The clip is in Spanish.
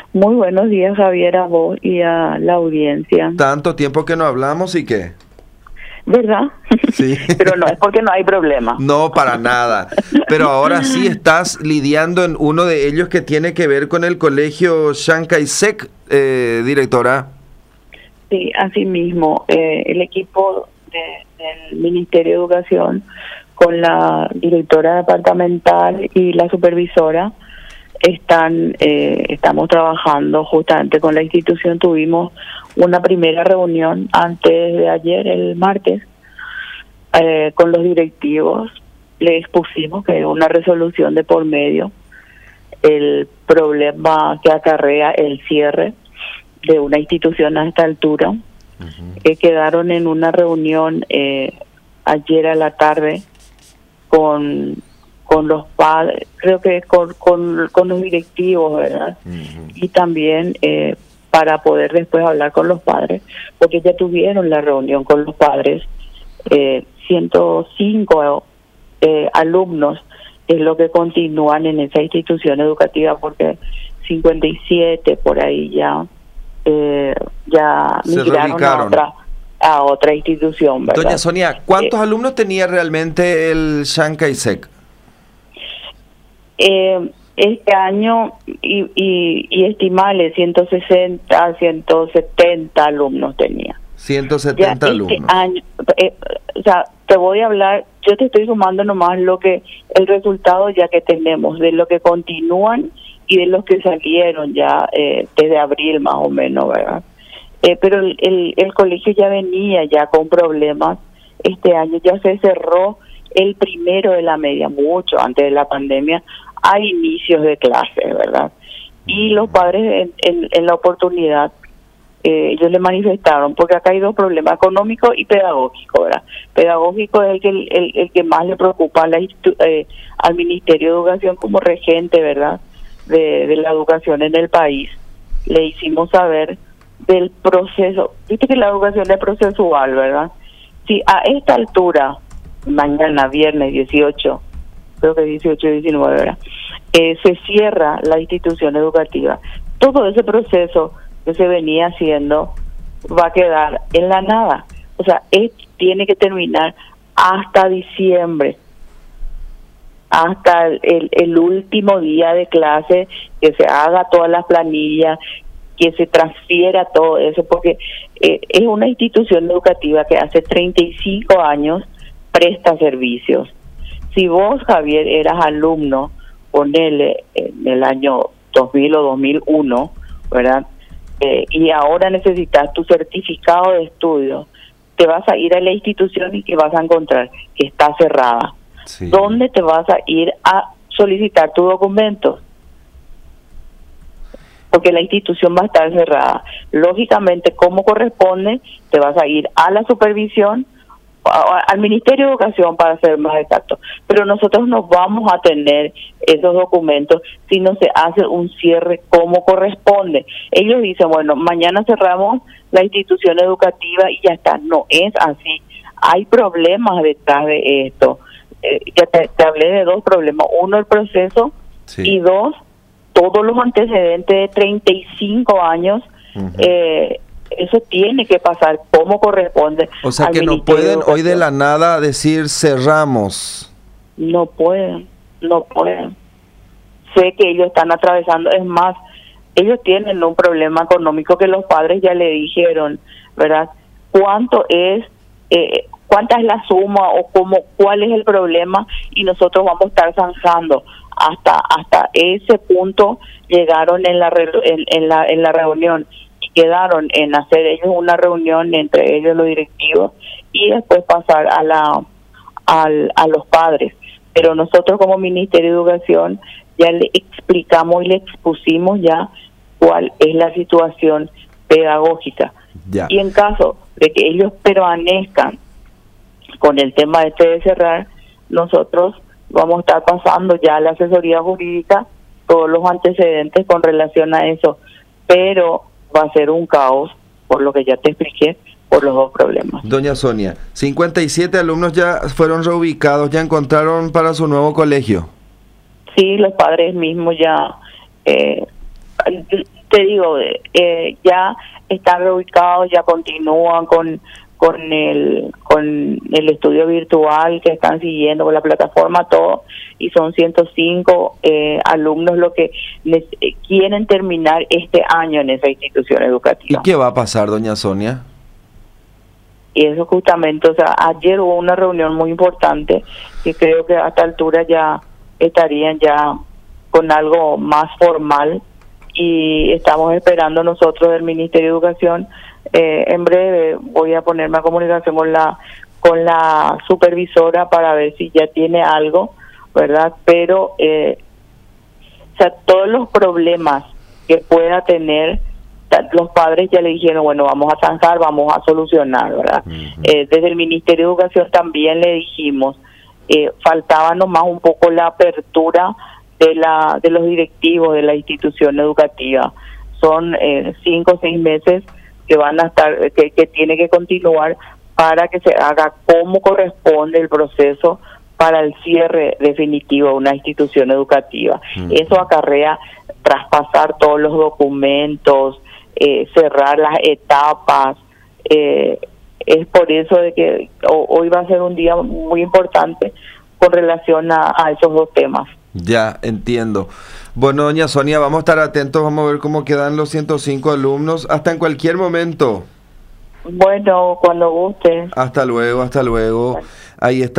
Muy buenos días, Javier, a vos y a la audiencia. Tanto tiempo que no hablamos y qué. ¿Verdad? Sí. Pero no es porque no hay problema. No, para nada. Pero ahora sí estás lidiando en uno de ellos que tiene que ver con el colegio Chiang Kai-shek, directora. Sí, así mismo. El equipo del Ministerio de Educación con la directora departamental y la supervisora estamos trabajando justamente con la institución. Tuvimos una primera reunión antes de ayer, el martes, con los directivos. Le expusimos que hay una resolución de por medio, el problema que acarrea el cierre de una institución a esta altura. Quedaron en una reunión ayer a la tarde con los padres, creo que con los directivos, ¿verdad? Y también para poder después hablar con los padres, porque ya tuvieron la reunión con los padres. 105 alumnos es lo que continúan en esa institución educativa, porque 57 por ahí ya migraron a otra institución, ¿verdad? Doña Sonia, ¿cuántos alumnos tenía realmente el Chiang Kai-shek? Este año y estimable 160, 170 alumnos tenía. 170 ya alumnos. Este año, o sea, te voy a hablar, yo te estoy sumando nomás el resultado ya que tenemos, de lo que continúan y de los que salieron ya desde abril más o menos, ¿verdad? Pero el colegio ya venía ya con problemas. Este año ya se cerró el primero de la media, mucho antes de la pandemia, a inicios de clases, ¿verdad? Y los padres en la oportunidad, ellos le manifestaron, porque acá hay dos problemas, económico y pedagógico, ¿verdad? Pedagógico es el que más le preocupa al Ministerio de Educación como regente, ¿verdad?, de la educación en el país. Le hicimos saber del proceso, viste que la educación es procesual, ¿verdad? Si a esta altura, mañana, viernes 18, creo que 18 y 19, ¿verdad?, se cierra la institución educativa, todo ese proceso que se venía haciendo va a quedar en la nada. O sea, tiene que terminar hasta diciembre, hasta el último día de clase, que se haga todas las planillas, que se transfiera todo eso, porque es una institución educativa que hace 35 años presta servicios. Si vos, Javier, eras alumno, ponele en el año 2000 o 2001, ¿verdad?, y ahora necesitas tu certificado de estudio, te vas a ir a la institución y que vas a encontrar que está cerrada. Sí. ¿Dónde te vas a ir a solicitar tu documento? Porque la institución va a estar cerrada. Lógicamente, como corresponde, te vas a ir a la supervisión, al Ministerio de Educación, para ser más exacto. Pero nosotros no vamos a tener esos documentos si no se hace un cierre como corresponde. Ellos dicen, bueno, mañana cerramos la institución educativa y ya está. No es así. Hay problemas detrás de esto. Ya te hablé de dos problemas. Uno, el proceso, sí. Y dos, todos los antecedentes de 35 años. Eso tiene que pasar como corresponde. O sea que no pueden hoy de la nada decir cerramos. No pueden. Sé que ellos están atravesando, es más, ellos tienen un problema económico que los padres ya le dijeron, ¿verdad? ¿Cuánta es la suma o cuál es el problema? Y nosotros vamos a estar zanjando. Hasta ese punto llegaron en la reunión. Quedaron en hacer ellos una reunión entre ellos los directivos y después pasar a los padres. Pero nosotros como Ministerio de Educación ya le explicamos y le expusimos ya cuál es la situación pedagógica. Ya. Y en caso de que ellos permanezcan con el tema de cerrar, nosotros vamos a estar pasando ya a la asesoría jurídica todos los antecedentes con relación a eso. Pero va a ser un caos, por lo que ya te expliqué, por los dos problemas. Doña Sonia, 57 alumnos ya fueron reubicados, ya encontraron para su nuevo colegio. Sí, los padres mismos ya te digo, ya están reubicados, ya continúan con el estudio virtual que están siguiendo con la plataforma, todo, y son 105 alumnos los que quieren terminar este año en esa institución educativa. ¿Y qué va a pasar, doña Sonia? Y eso justamente, o sea, ayer hubo una reunión muy importante que creo que a esta altura ya estarían ya con algo más formal, y estamos esperando nosotros del Ministerio de Educación. En breve voy a ponerme a comunicación con la supervisora para ver si ya tiene algo, ¿verdad? Pero o sea, todos los problemas que pueda tener, los padres ya le dijeron, bueno, vamos a zanjar, vamos a solucionar, ¿verdad? Desde el Ministerio de Educación también le dijimos, faltaba nomás un poco la apertura de los directivos de la institución educativa. Son 5 o 6 meses que van a estar, que tiene que continuar para que se haga como corresponde el proceso para el cierre definitivo de una institución educativa. Eso acarrea traspasar todos los documentos, cerrar las etapas. Es por eso de que hoy va a ser un día muy importante con relación a esos dos temas. Ya, entiendo. Bueno, doña Sonia, vamos a estar atentos, vamos a ver cómo quedan los 105 alumnos, hasta en cualquier momento. Bueno, cuando guste. Hasta luego, hasta luego. Ahí está.